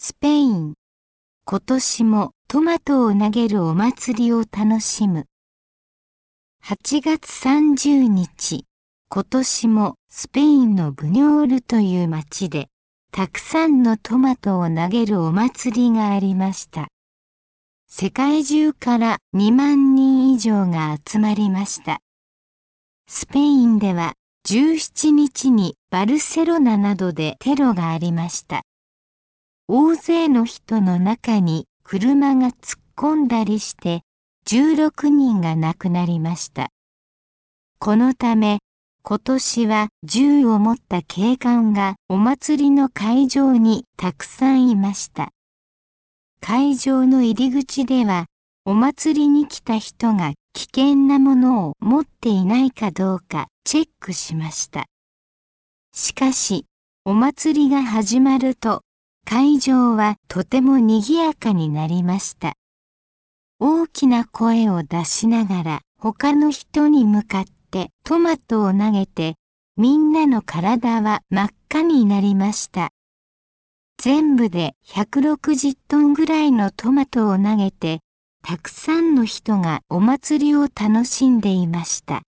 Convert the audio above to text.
スペイン。今年もトマトを投げるお祭りを楽しむ。8月30日、今年もスペインのブニョールという町で、たくさんのトマトを投げるお祭りがありました。世界中から2万人以上が集まりました。スペインでは17日にバルセロナなどでテロがありました。大勢の人の中に車が突っ込んだりして16人が亡くなりました。このため今年は銃を持った警官がお祭りの会場にたくさんいました。会場の入り口ではお祭りに来た人が危険なものを持っていないかどうかチェックしました。しかしお祭りが始まると会場はとても賑やかになりました。大きな声を出しながら他の人に向かってトマトを投げてみんなの体は真っ赤になりました。全部で160トンぐらいのトマトを投げてたくさんの人がお祭りを楽しんでいました。